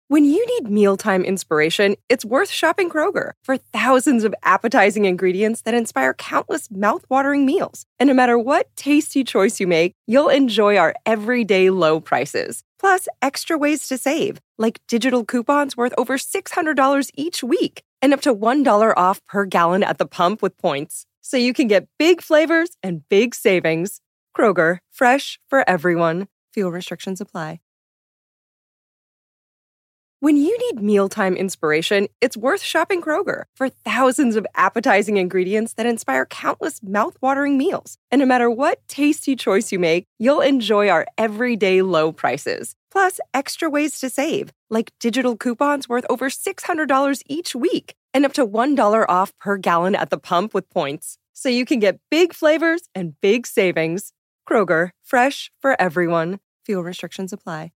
When you need mealtime inspiration, it's worth shopping Kroger for thousands of appetizing ingredients that inspire countless mouth-watering meals. And no matter what tasty choice you make, you'll enjoy our everyday low prices. Plus, extra ways to save, like digital coupons worth over $600 each week and up to $1 off per gallon at the pump with points. So you can get big flavors and big savings. Kroger, fresh for everyone. Fuel restrictions apply. When you need mealtime inspiration, it's worth shopping Kroger for thousands of appetizing ingredients that inspire countless mouth-watering meals. And no matter what tasty choice you make, you'll enjoy our everyday low prices. Plus, extra ways to save, like digital coupons worth over $600 each week and up to $1 off per gallon at the pump with points. So you can get big flavors and big savings. Kroger, fresh for everyone. Fuel restrictions apply.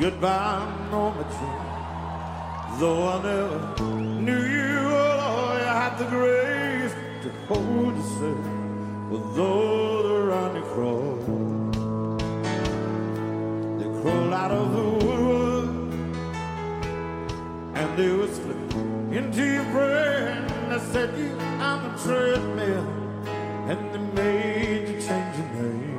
Goodbye, Norma Jean. Though I never knew you, oh, you had the grace to hold yourself. Although the run you crawl, they crawl out of the woodwork and they whisper into your brain. They said you on the treadmill and they made you change your name.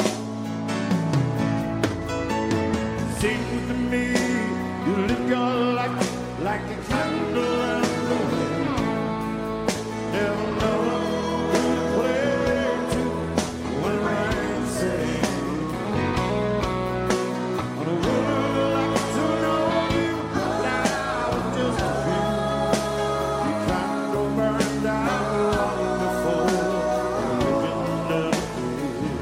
Sing with me, you live your life like a candle in the wind. Never know who to play to when the rain's setting. On a world like to know you, now it's just a few. You can't go burned out long before religion never did.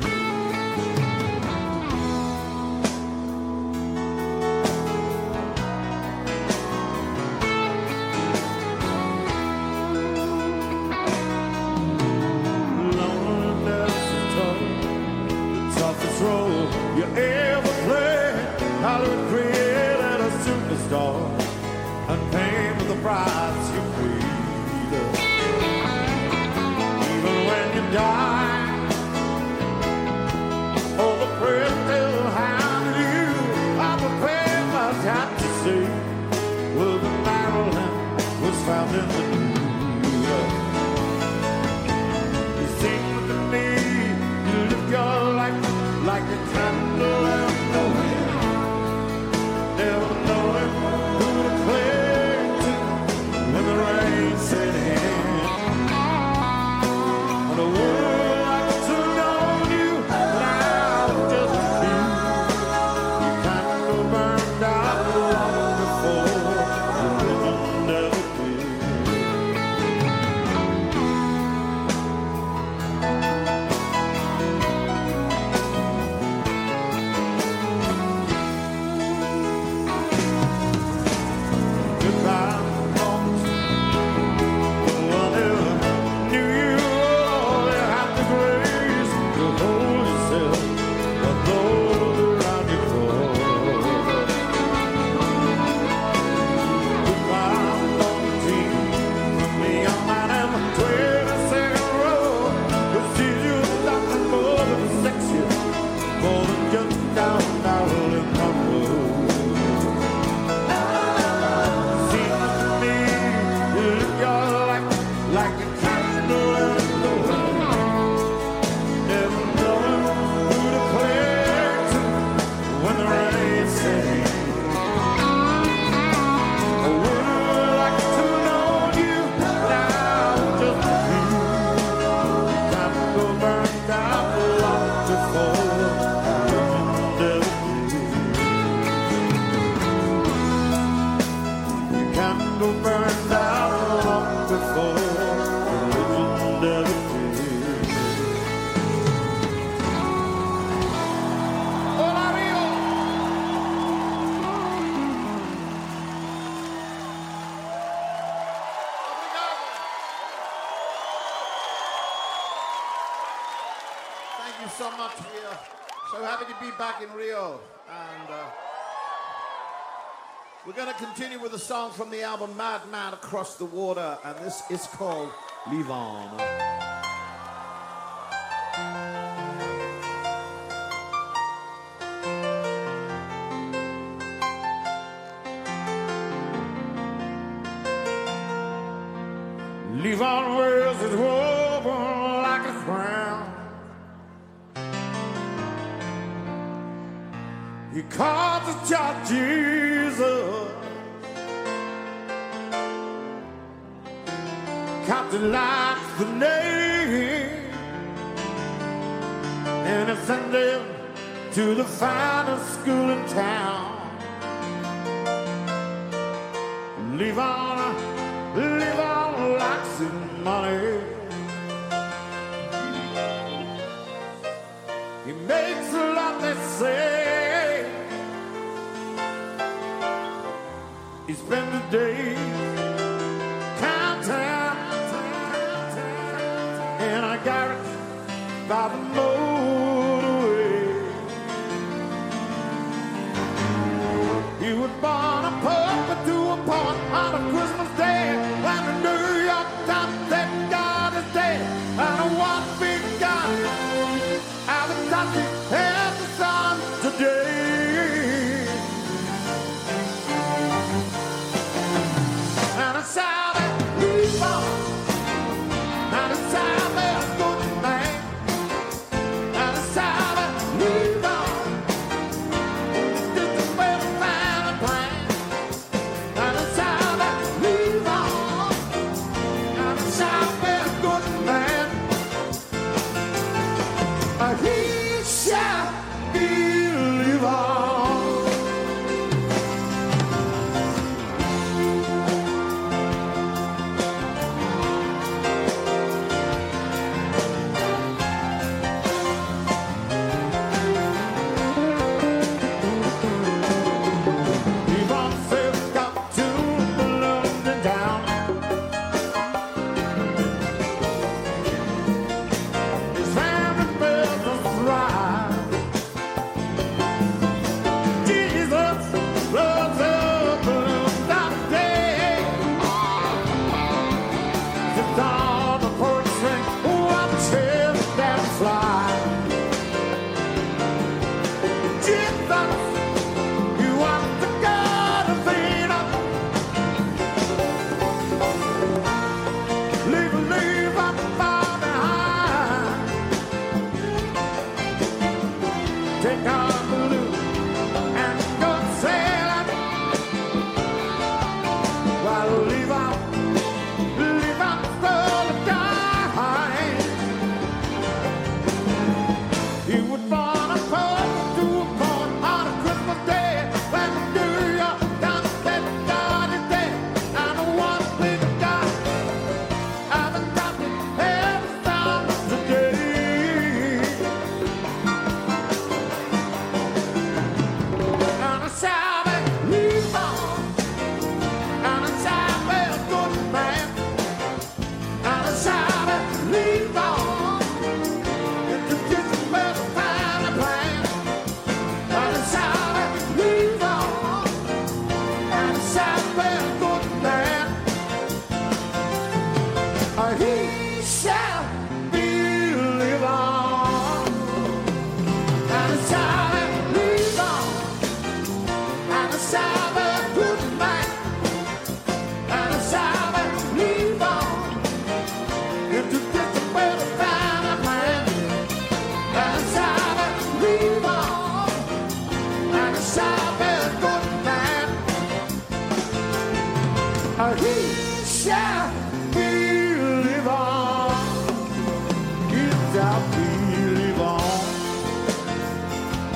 Loneliness is tough, the toughest role you ever played. Hollywood created a superstar and paid for the price you paid. Even when you die, all the press still hounded you. I prepared my time to see, well, the Maryland was found in the news. You sing with me, you live your life like a candle in the wind. Never knowing who to play to when the rain set in. On a world like to know you, now just a few. You can't go burned out long before religion never did. Goodbye, Norma Jean. Oh, I never knew you. Oh, you had the grace to hold yourself, but those around you crawl. Goodbye, Norma Jean. From the young man in the 22nd row, who sees you as nothing more than a section, more than just down in the road. See me, you live your life like a candle in the wind. Never knowing who to play to when the rain's setting. I would like to know you now, just a few. You can't go burned out long before religion never did. You can't go burned out long before religion never did. Hola, amigo. Thank you so much. We are so happy to be back in Rio. And we're going to continue with a song from the album Madman Across the Water. And this is called Live On. Live on wears his woven like a crown. He calls the child Jesus. Captain likes the name, and he sent him to the finest school in town. Live on like some money. He makes a lot, they say. He spends the day counting in a garage by the motorway. got to have the sun today. And it's how that we fall. And it's how that good man. And it's how that we fall. Just a better find a plan. And it's how that we fall. And it's how that good man. He shall believe all. Yvonne says got to London town. His family business thrive. Jesus loves her balloon that day. Sits on the porch and watches them fly. Jesus, you are the God of freedom. Leave up far behind. Take our balloon and go sailing. While leave out for the dying. He would born a poet to a born on a Christmas day. When the New York Times said God is dead, and one big guy I've been talking every song today. And I shout at leave on. And I shout at good man. And I shout at leave on. It's just a better find a plan. And I shout at leave on. And I shout at good man. He shall believe on. And I shout at leave on. And I shout at good man. And I shout at leave on. It's just a better find a plan. And I shout at leave on. And I shout at good man. He shall believe on. He shall believe on.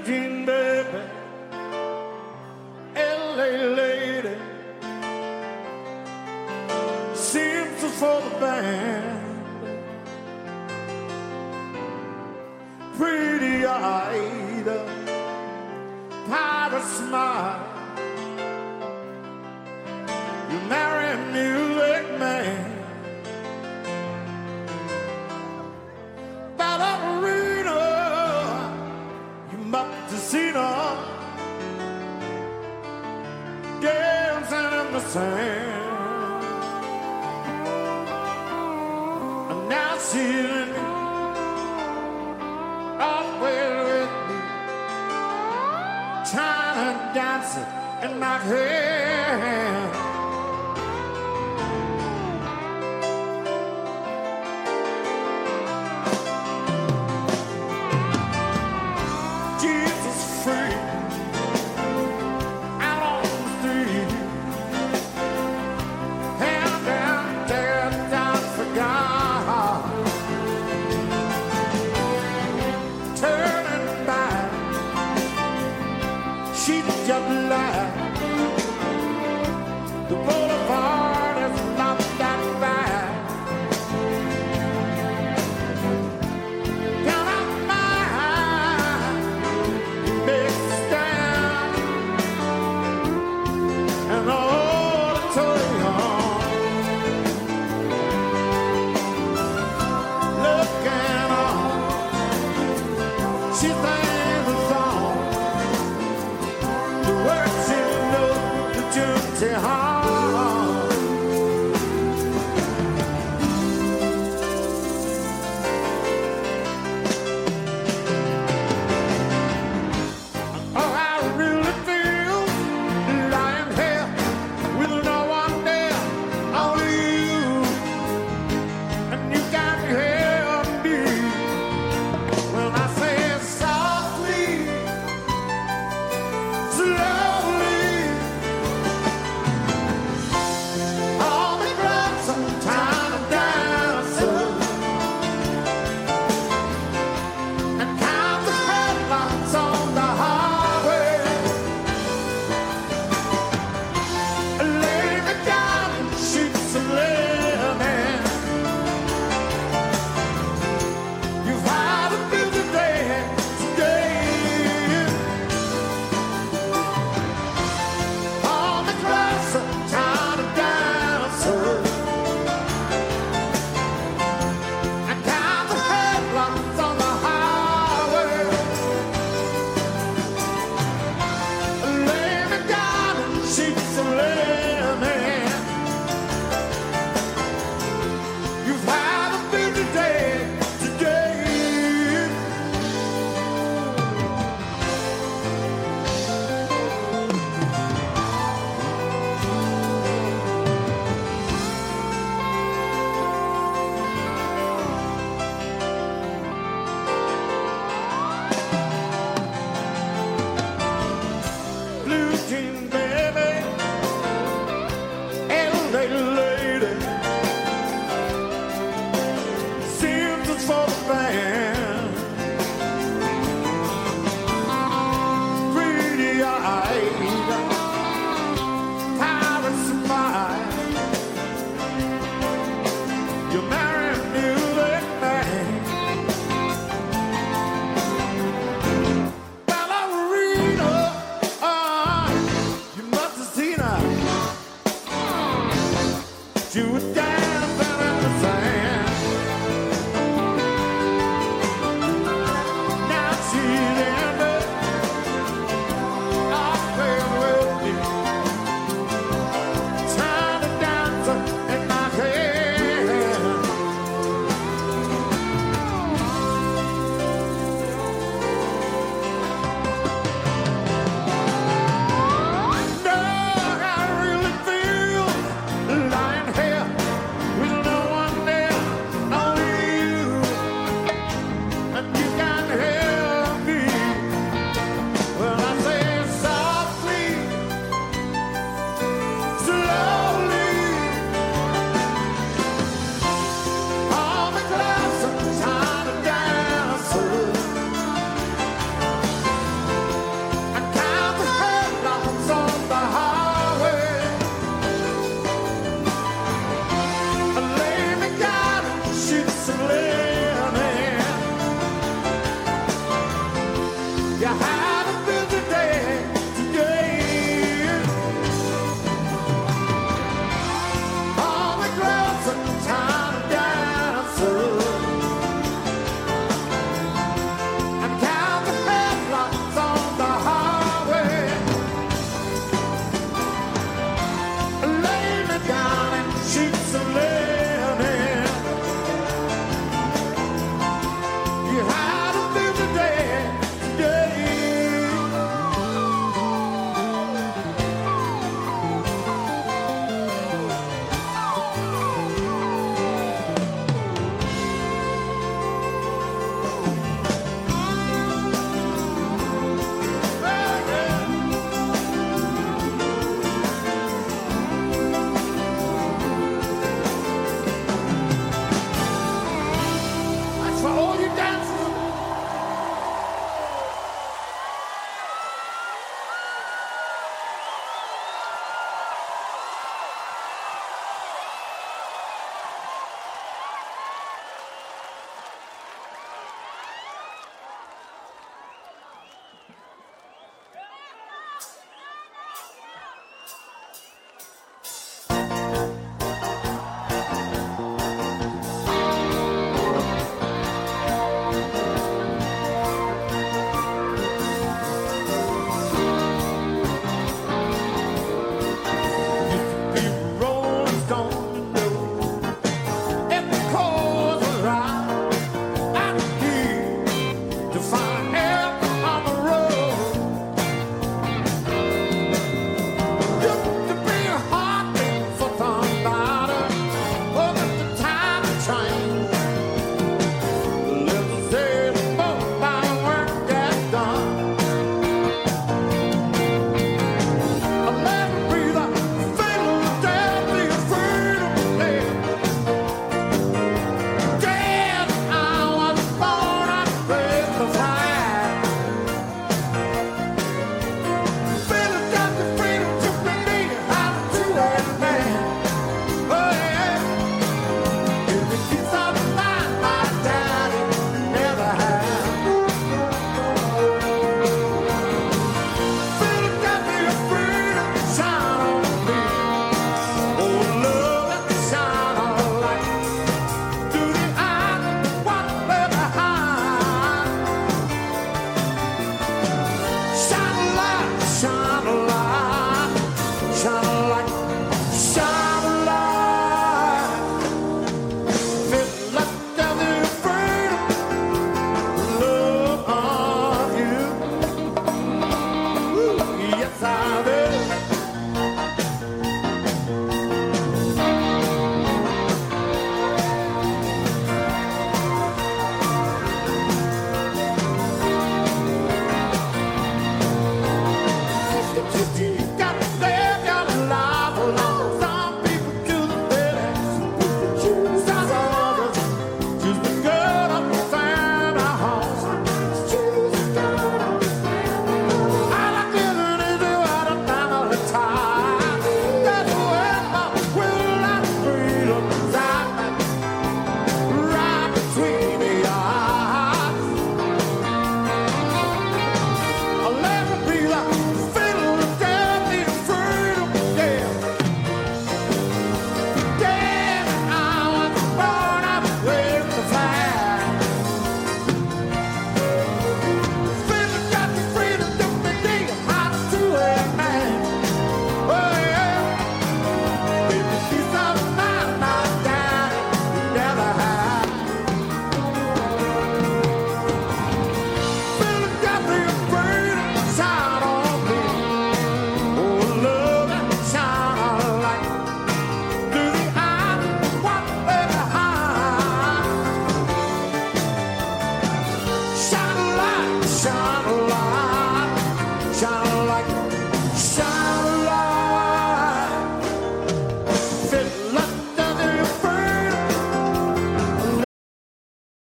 jean baby, LA lady, seems for the band, pretty-eyed, pirate smile. You marry a music man, ballerina, you must have seen her dancing in the sand. And now she's always with me, trying to dance it in my hand.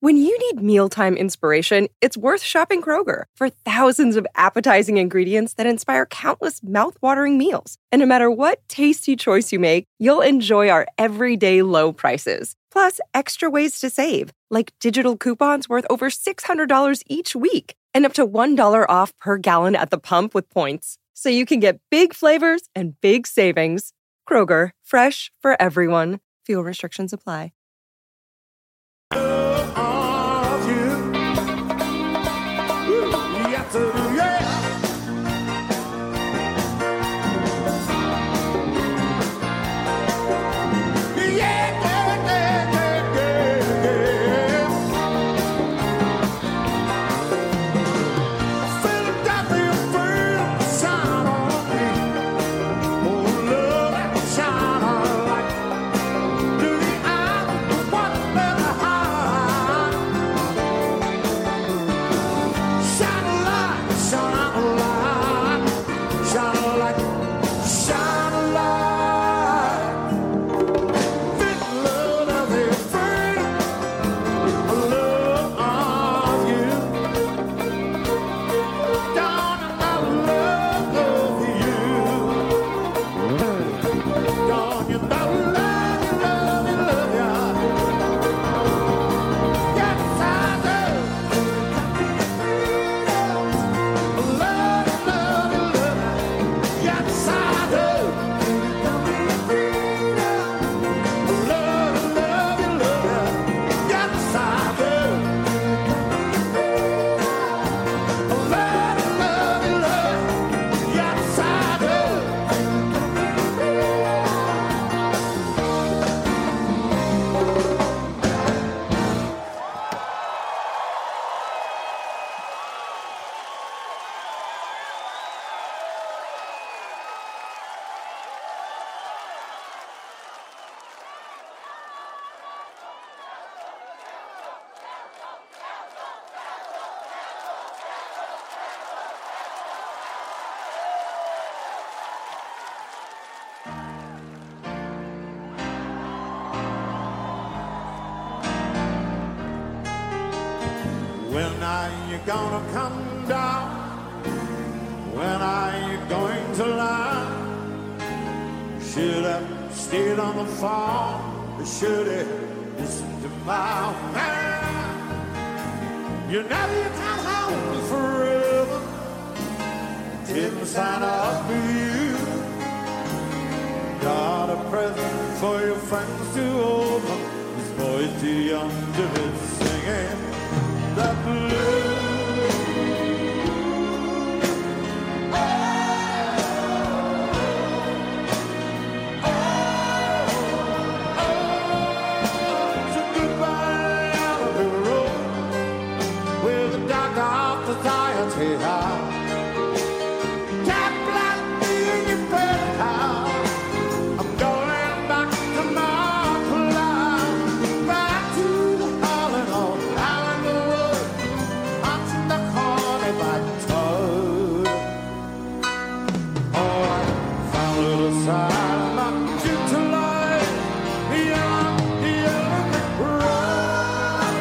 When you need mealtime inspiration, it's worth shopping Kroger for thousands of appetizing ingredients that inspire countless mouthwatering meals. And no matter what tasty choice you make, you'll enjoy our everyday low prices. Plus, extra ways to save, like digital coupons worth over $600 each week and up to $1 off per gallon at the pump with points. So you can get big flavors and big savings. Kroger, fresh for everyone. Fuel restrictions apply. When are you gonna come down? When are you going to learn? Should have stayed on the farm, or should have listened to my man? You never you come home forever. Didn't sign up for you. Got a present for your friends to open. This boy's too young to be singing the blues. So goodbye, Alabama Road, where the dark of society high. Tap like me in your penthouse. I'm going back to my cloud, back to the Harlan on Island Road, hunting the corner by toad. Oh, I found a little sign of my gentle life beyond the Olympic road.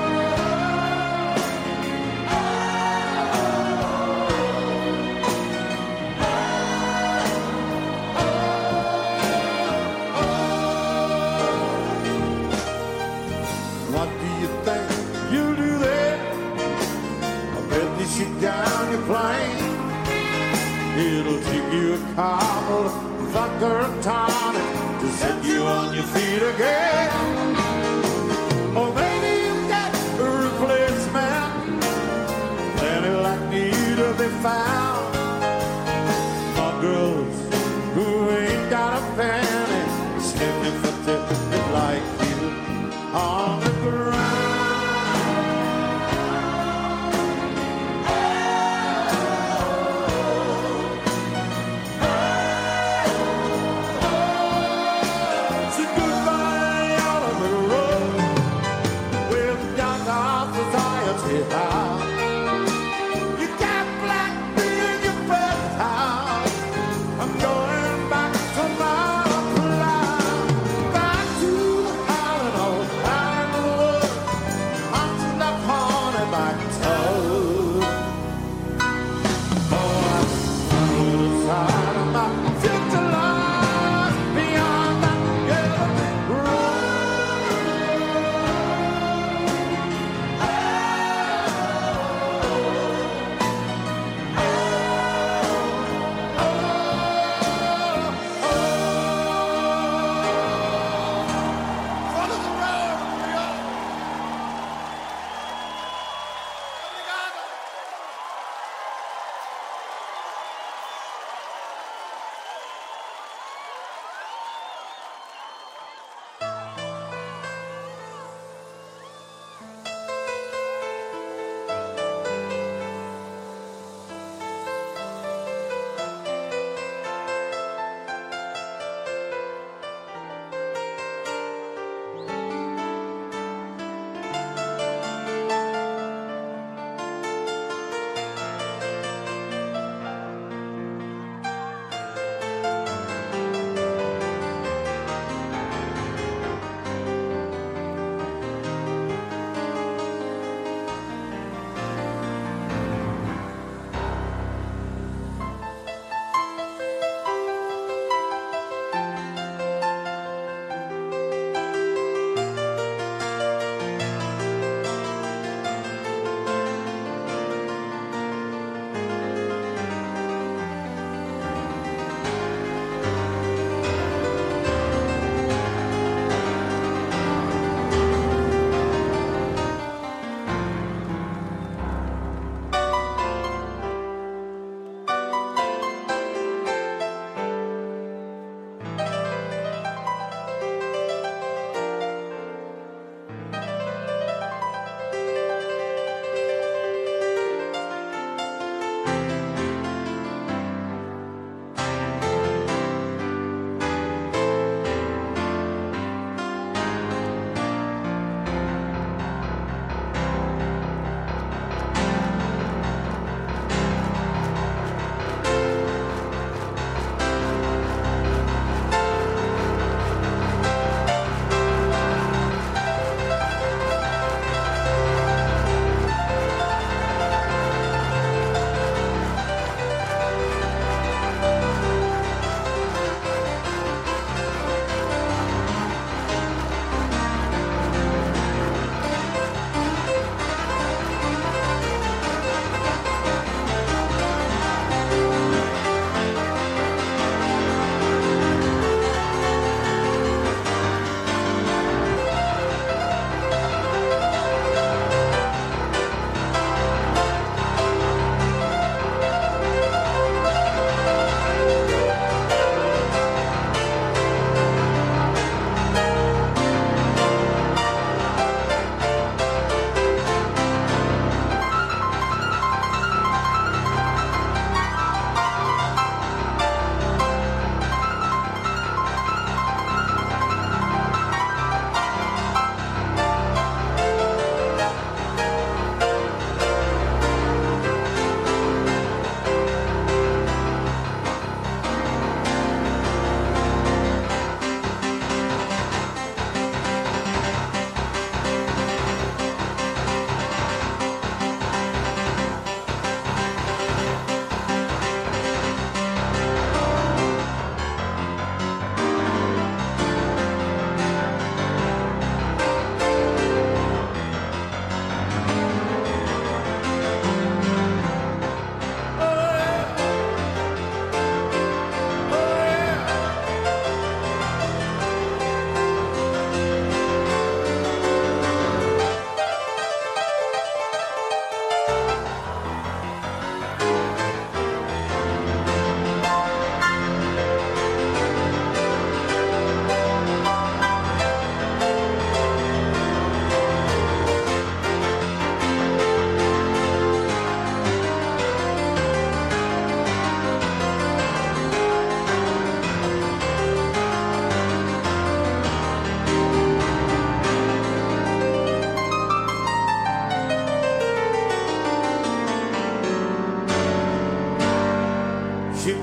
What do you think you'll do there? I bet you shoot down your plane. It'll take you a couple of vodka and tonic to set you on your feet again. Or maybe you get a replacement, plenty like me to be found. For girls who ain't got a penny, sniffing for tipping like you on the ground. So goodbye, Oliver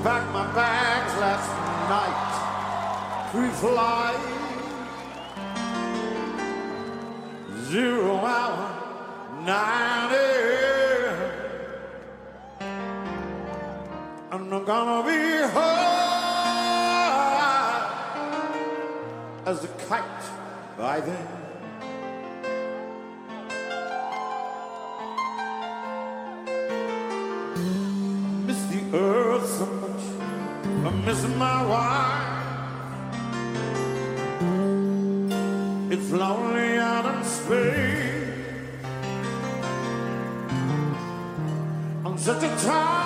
packed my bags last night, pre-flight, 0 hour 90. I'm not gonna be high as a kite by then. Miss the earth so much, I'm missing my wife. It's lonely out in space on such a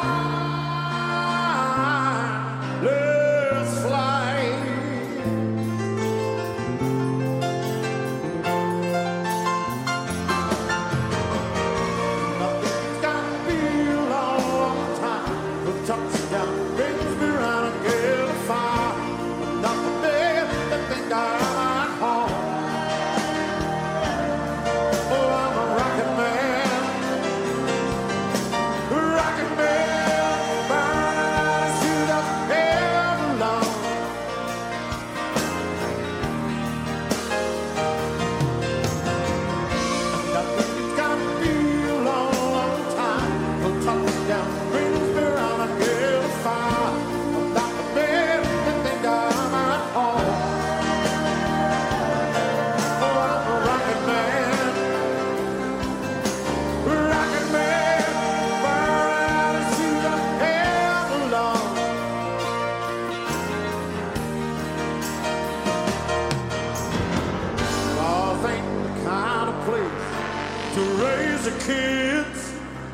timeless flight. Nothing's gonna be a long, long time. The touchdown brings me round again to fire. Not the man that think I'm at home. To raise the kids.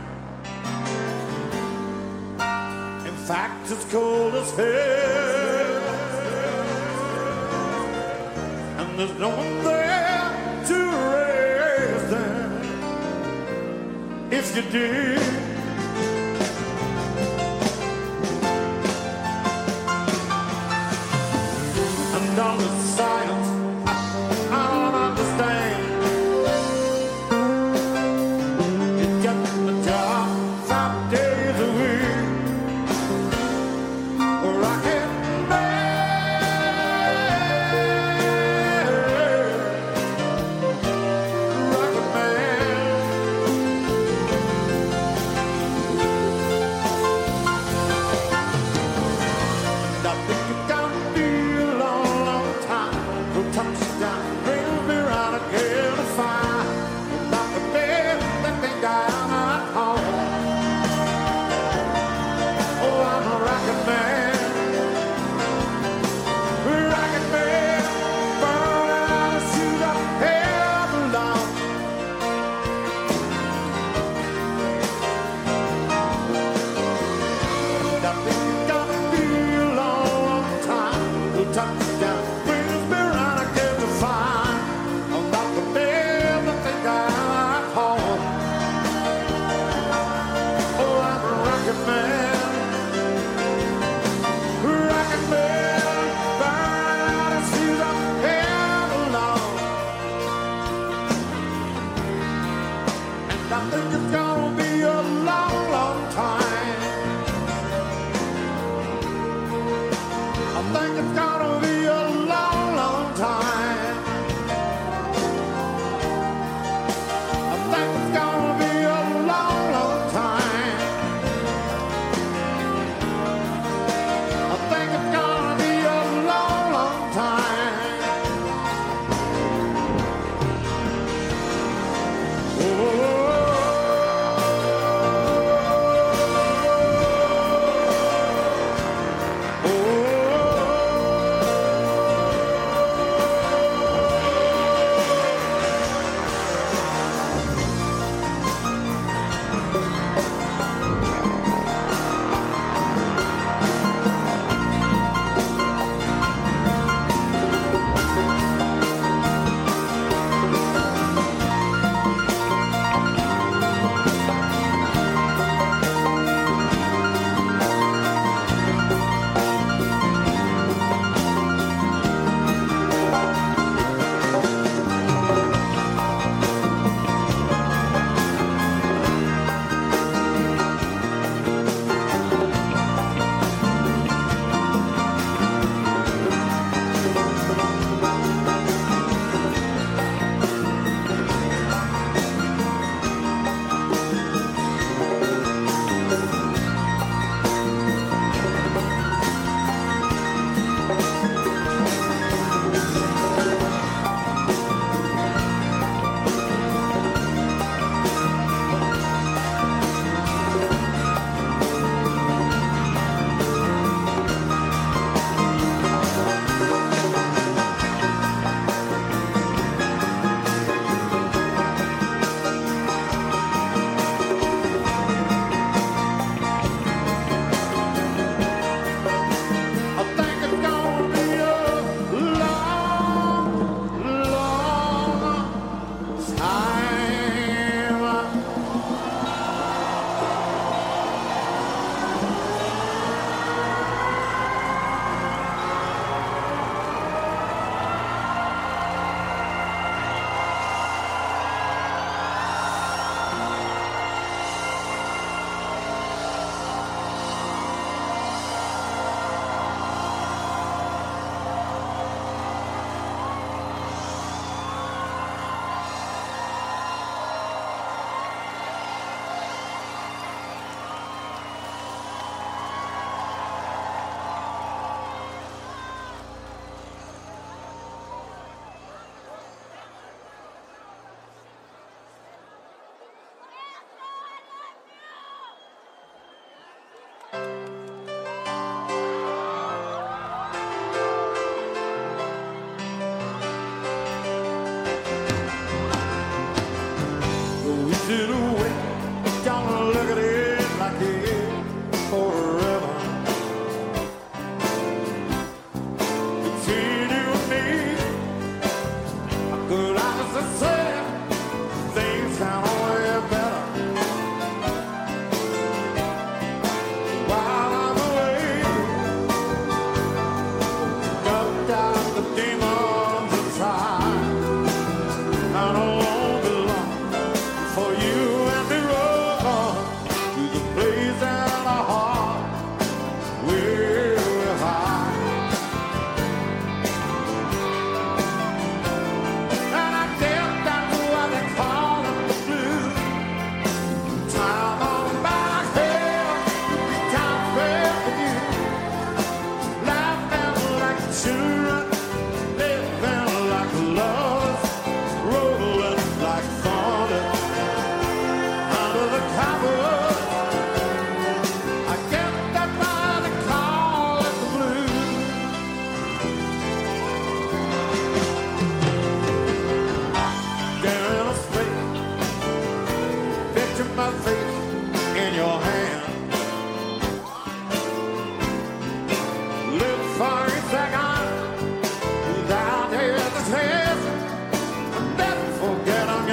In fact, it's cold as hell, and there's no one there to raise them. If you did, and all the silence I don't understand.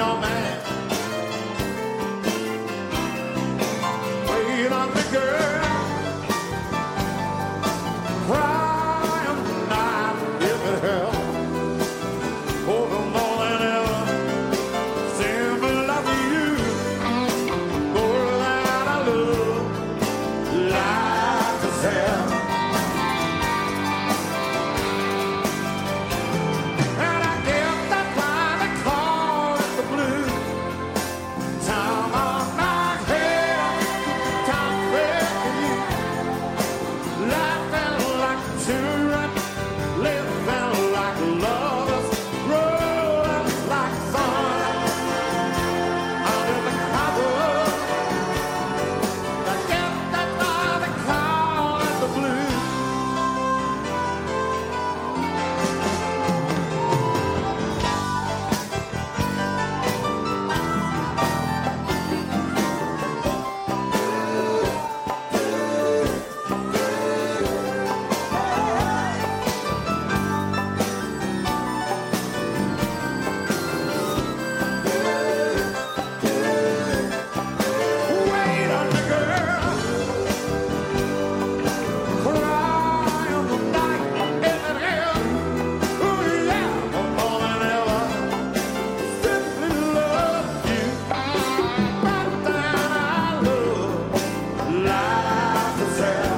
your man. Wait on the girl, cry on the night, if it helps. Oh, the more than ever, simple love you, more than I love, life is hell. And I guess that's why they call it the blues. Time on my head, time for you, laughing like children, living like lovers, rolling like thunder under the covers. I guess that's why they call it the blues. Wait on the girl, cry on the night, if it helps. Ooh, yeah, more than ever, simply love you, but then I love life is hell.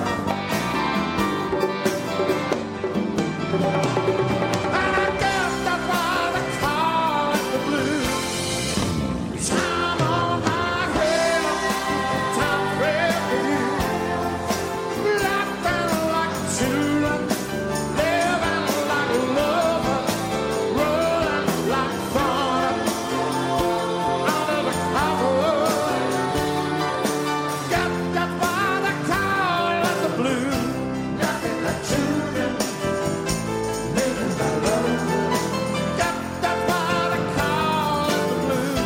And I guess that's why they call it the blues. Time on my head, time for you, laughing like children, living like lovers, rolling like thunder under the covers. Guess that's why they call it the blues. Nothing like children, living like lovers. Guess that's why they call it the blues.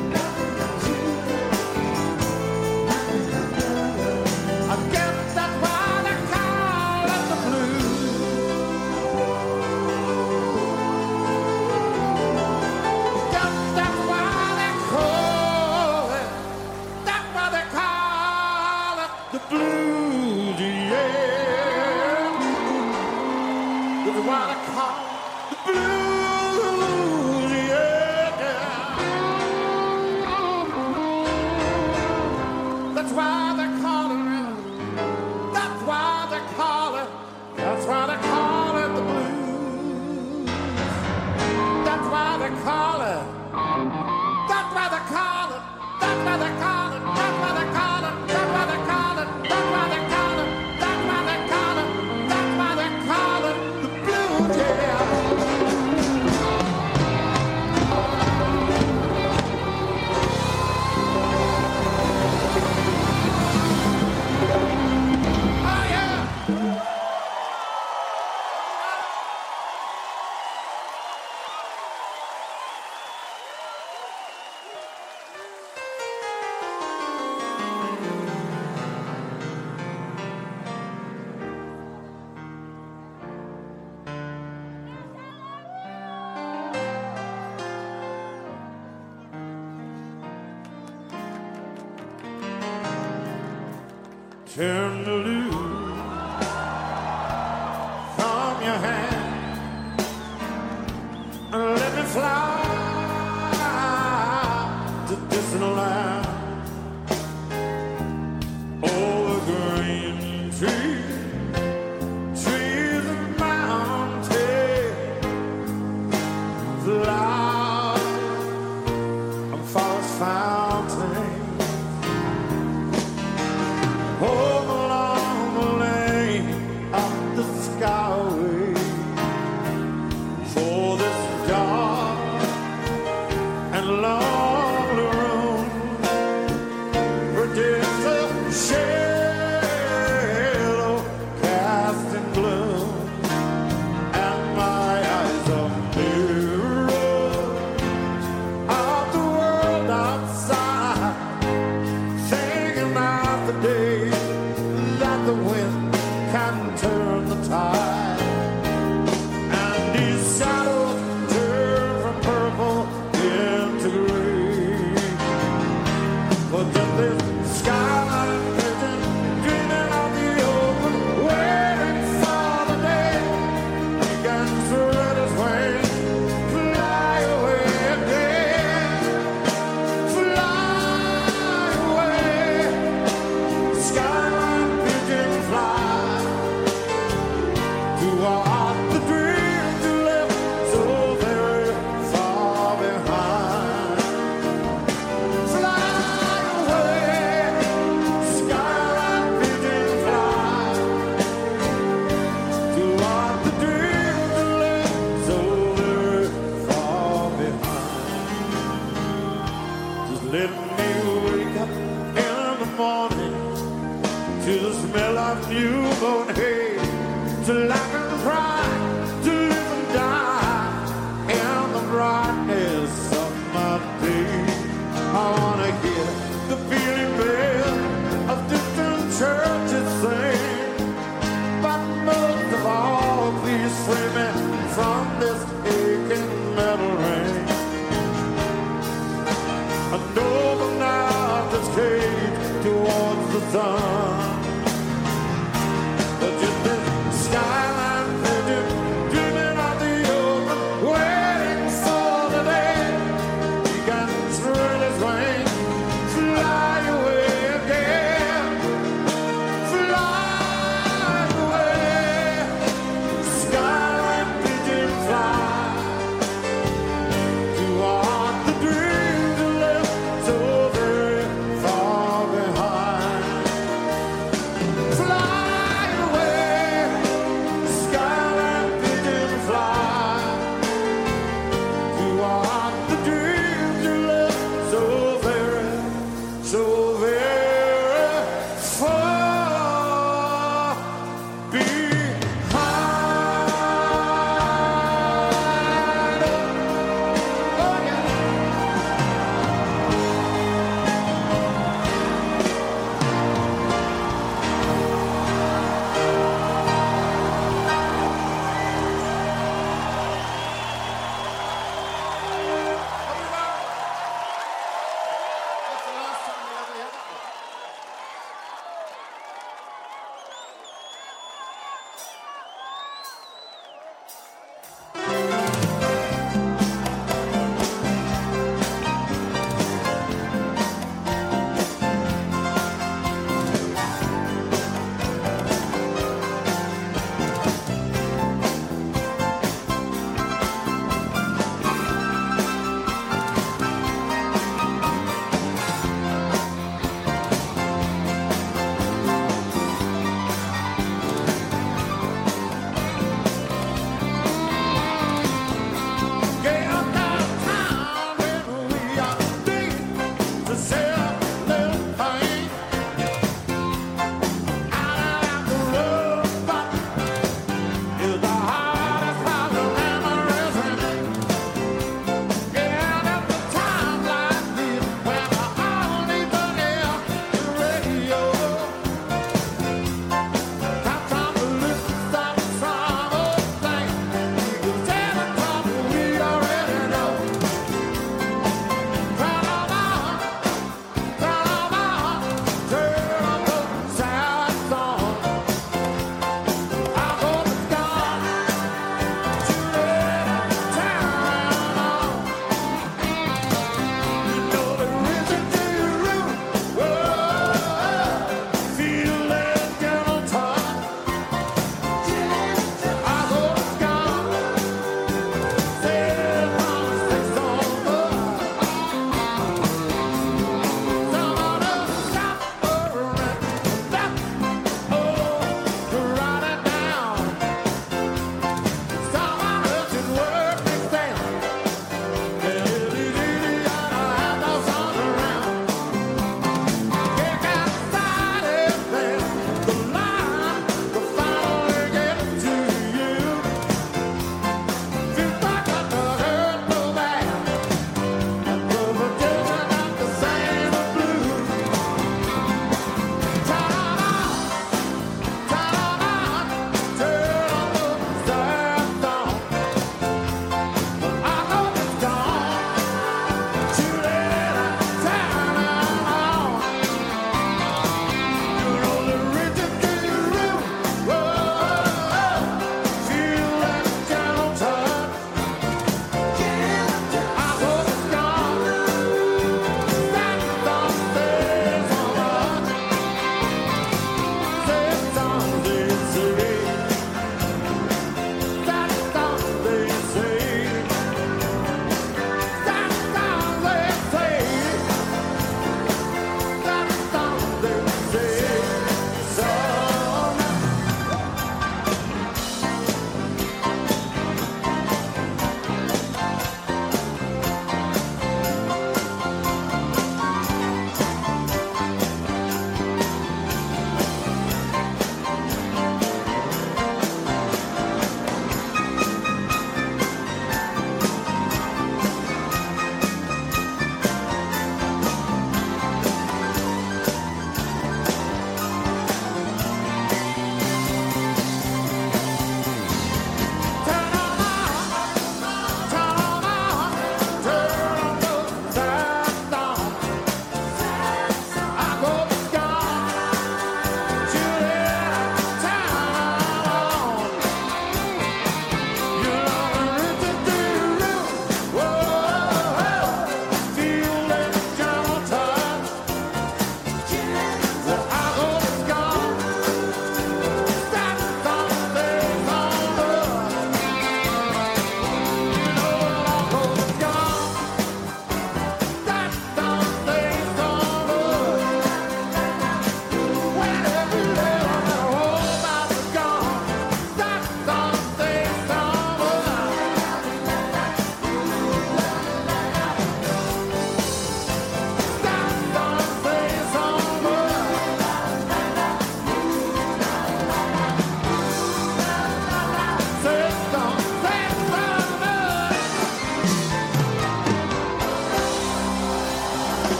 I guess that's why they call it the blues. Guess that's why they call it. That's why they call it the blues. Yeah. That's why they call it the blues. Yeah. That's why they call it. That's why they call it. That's why they call it the blues. That's why they call it. That's why they call it. That's why they call it. That's why they call it. That's why they call it. That's why they call it. That's why they call it. That's why they call it the blues. Yeah. Oh yeah. Turn the loose from your hand and let me fly to distant land. Over green trees, trees and mountains, flowers and forest fountains. Home along the lane up the skyway for this dark and lonely room. Predicts a shadow casting gloom, and my eyes are mirrors of the world outside, thinking about the day that the wind can turn the tide, and these shadows turn from purple into gray. Let me wake up in the morning to the smell of newborn hay, to laugh and cry, to live and die in the brightness of my day. I wanna hear the pealing bell of distant churches sing, but most of all, please free me from this aching metal ring. An open out this cage towards the sun, but just this skyline pigeon dreaming of the open, waiting for the day he can spread his wings, fly away again, fly away, skyline pigeon fly toward the dreams you left so very far behind.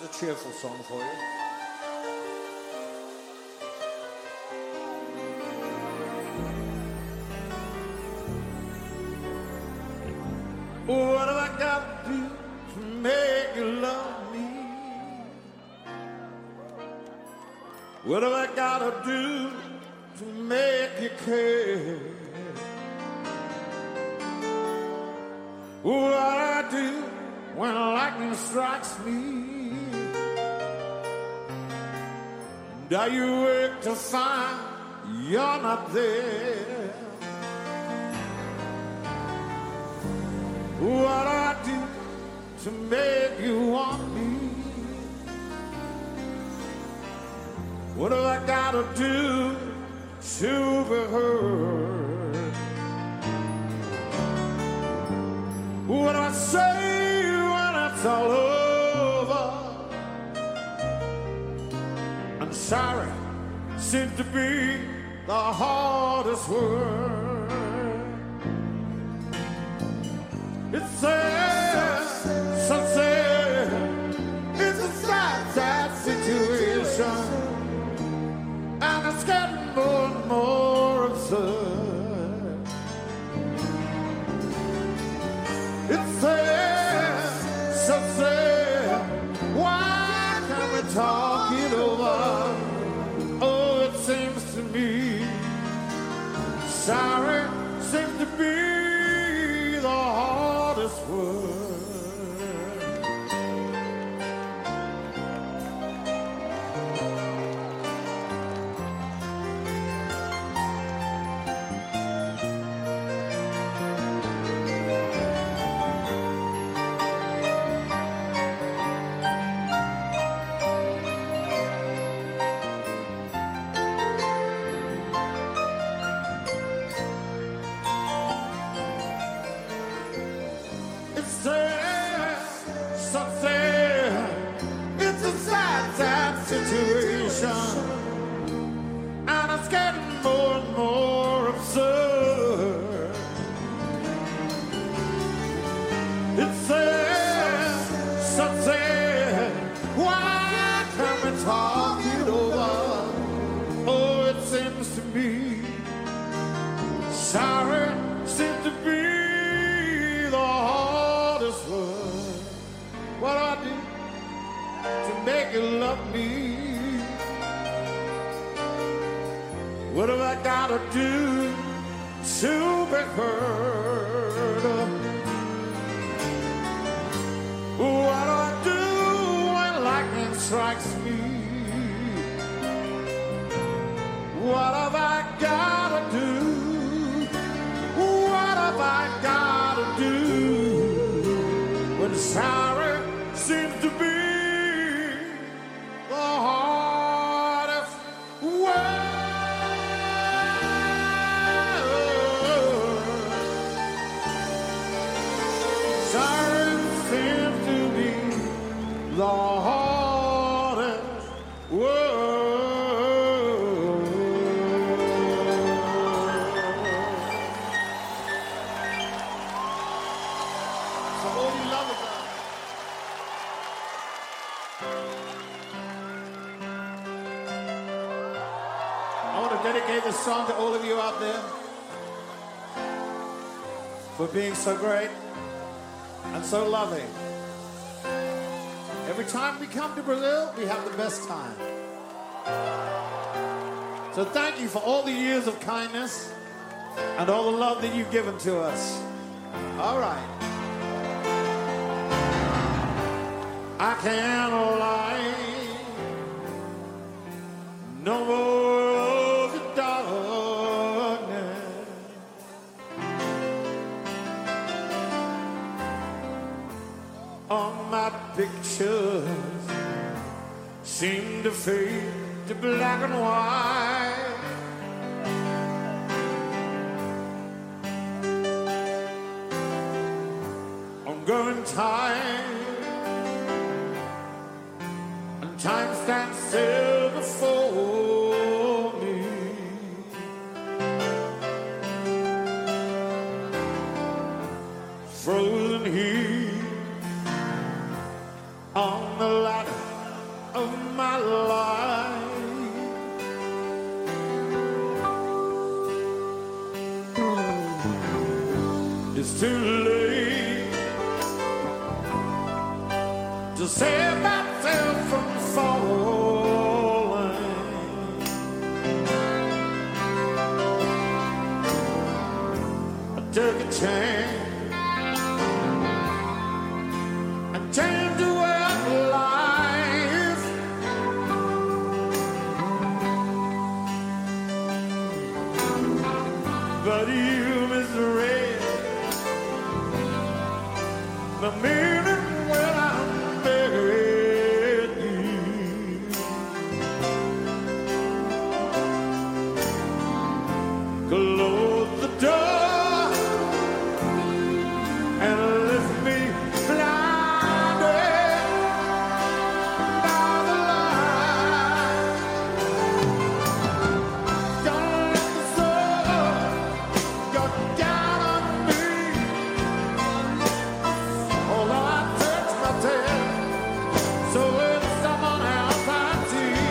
a cheerful song for you. What have I got to do to make you love me? What have I got to do to make you care? What I do when lightning strikes me? And are you wake to find you're not there? What I do to make you want me? What have I got to do to be heard? What do I say when it's all over? I'm sorry, seems to be the hardest word. It's sad, so sad. It's a sad, sad situation, and it's getting more and more absurd. It's sad, so sad. Why can't we talk it over? Oh, it seems to me sorry seems to be the hardest word. And it's getting more and more absurd. It's sad, so sad. Why can't we talk it over? Oh, it seems to me sorry seems to be the hardest word. What do I do to make you love me? What have I got to do to be heard? What do I do when lightning strikes me? What have I got to do? What have I got to do when sorry seems to be the hardest word? The hardest word. So all you lovers out I want to dedicate this song to all of you out there for being so great and so loving. Every time we come to Brazil, we have the best time. So thank you for all the years of kindness and all the love that you've given to us. All right. I can't lie no more of the darkness. On my pictures seem to fade to black and white. I'm growing tired, and time stands still before me. Frozen here on the ladder my life. It's too late to save myself from falling. I took a chance and changed the way of life. But you misread the meaning when I met you. Close the door and left me blinded by the light. Don't let the sun go down on me. Although I touch my tail, so it's someone else I see.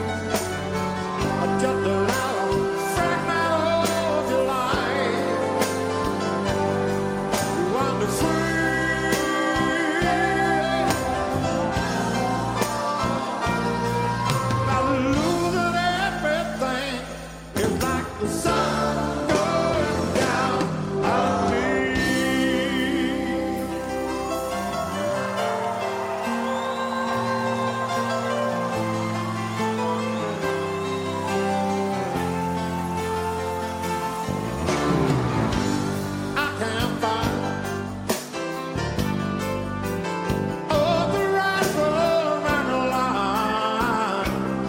I just allow a fragment of your life. You want me free. Now losing everything is like the sun going down on me. I can't find all the right road and the line.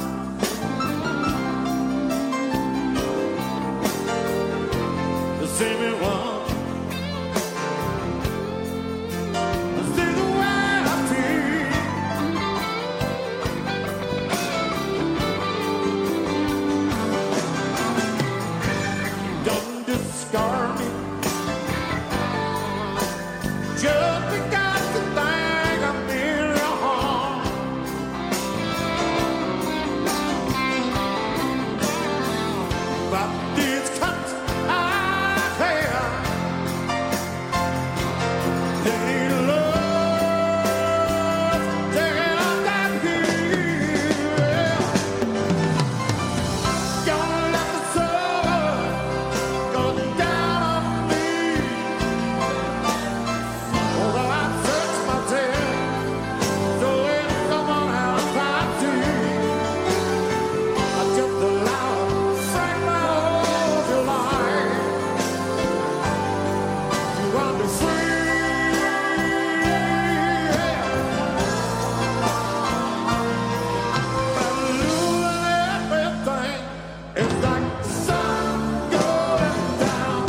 The seeming one, I see the way I feel. Don't discard me just because you think I'm in your heart. But these cuts I bear, they need love, taking up that hill. Don't let the sun go down on me. Although I search my tail, so it's someone else I see. I just allow a fragment of your life. You want me free. But losing everything is like the sun going down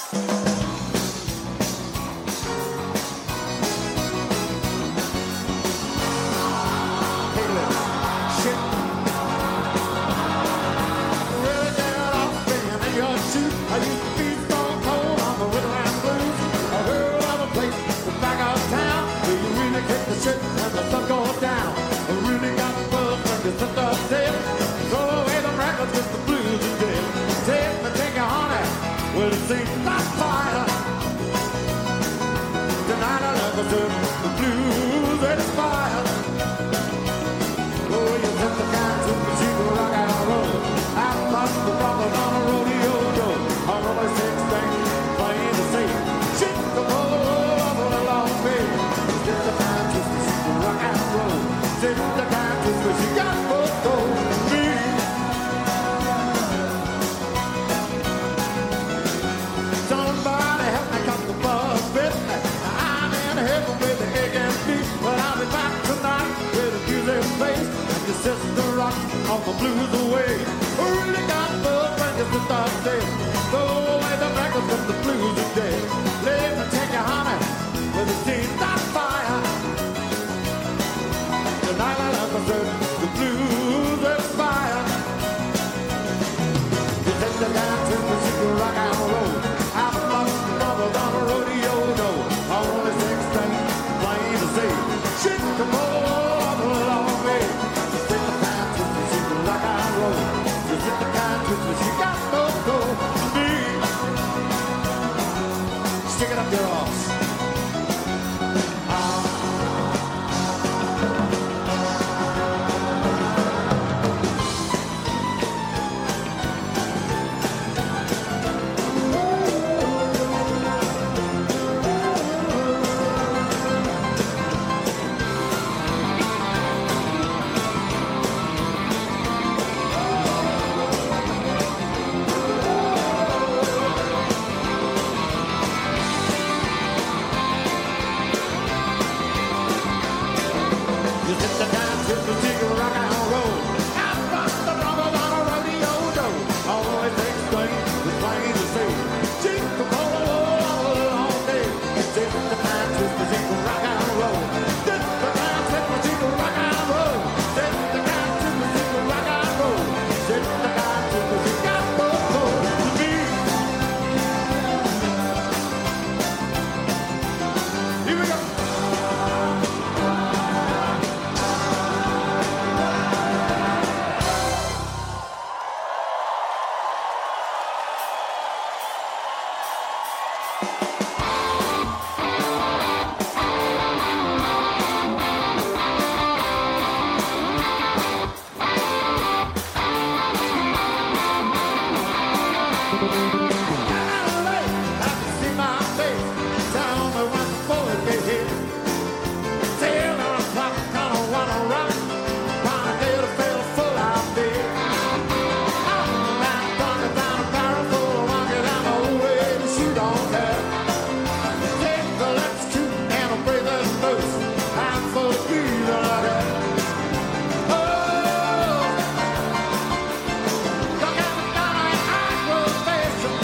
Face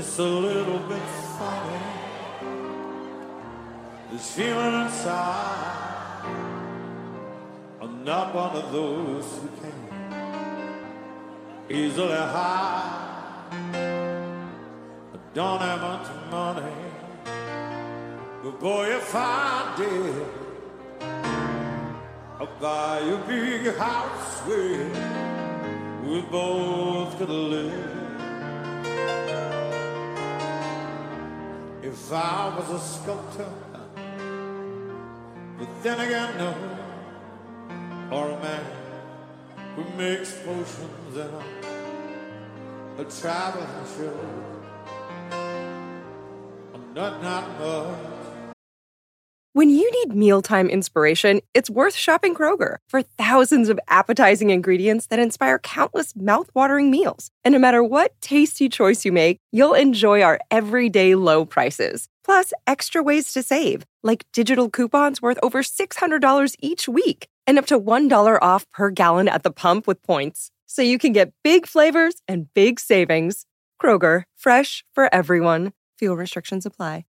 It's a little bit funny, this feeling inside. I'm not one of those who can easily hide. I don't have much money, but boy, if I did, I'd buy a big house where we both could live. If I was a sculptor, but then again, no, or a man who makes potions in a traveling show, I'm not much. When you need mealtime inspiration, it's worth shopping Kroger for thousands of appetizing ingredients that inspire countless mouth-watering meals. And no matter what tasty choice you make, you'll enjoy our everyday low prices. Plus, extra ways to save, like digital coupons worth over $600 each week and up to $1 off per gallon at the pump with points. So you can get big flavors and big savings. Kroger, fresh for everyone. Fuel restrictions apply.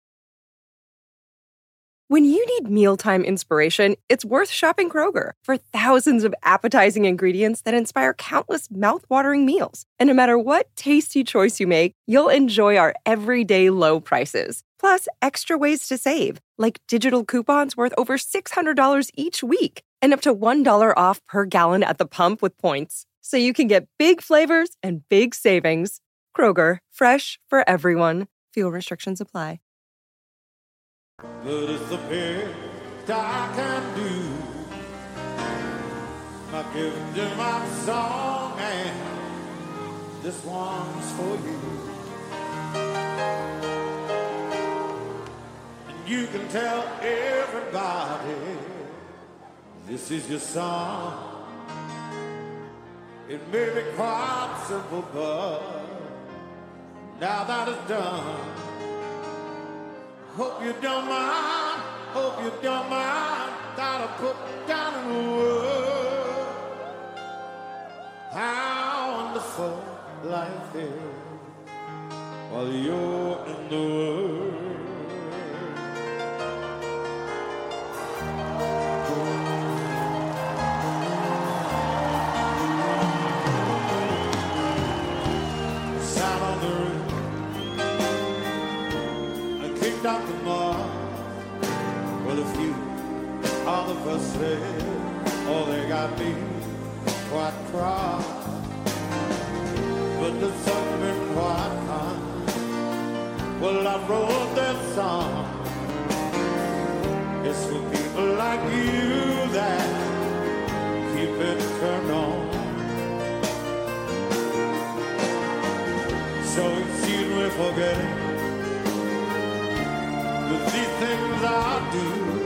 When you need mealtime inspiration, it's worth shopping Kroger for thousands of appetizing ingredients that inspire countless mouth-watering meals. And no matter what tasty choice you make, you'll enjoy our everyday low prices. Plus, extra ways to save, like digital coupons worth over $600 each week and up to $1 off per gallon at the pump with points. So you can get big flavors and big savings. Kroger, fresh for everyone. Fuel restrictions apply. But it's the best I can do. I give you my song, and this one's for you. And you can tell everybody this is your song. It may be quite simple, but now that it's done, hope you don't mind, hope you don't mind, that I put down in the world how wonderful life is while you're in the world. Sound on the roof, I kicked out the mud. Well, a few of the frustrated, oh, they got me quite cross. But the sun's been quite kind. Well, I wrote that song. It's for people like you that keep it turned on. So excuse me for getting with these things I do.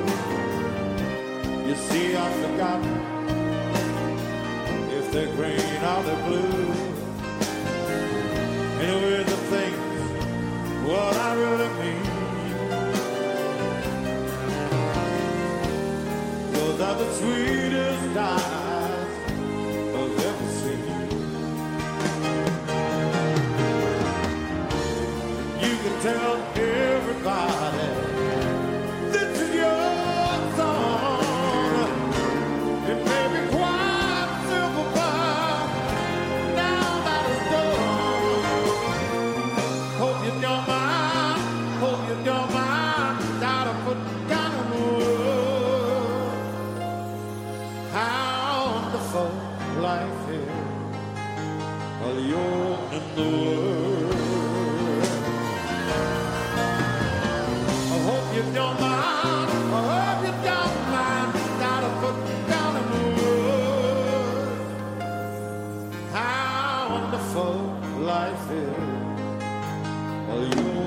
You see, I've forgotten if they're green or they're blue. Anyway, the things, what I really mean, those are the sweetest eyes I've ever seen. You can tell everybody this is your song. It may be quite simple, but now that it's done, hope you don't mind, hope you don't mind that I put down in the world how wonderful life is while you're in the world. I hope you don't mind, I hope you don't mind that I put down in the world how wonderful life is while you're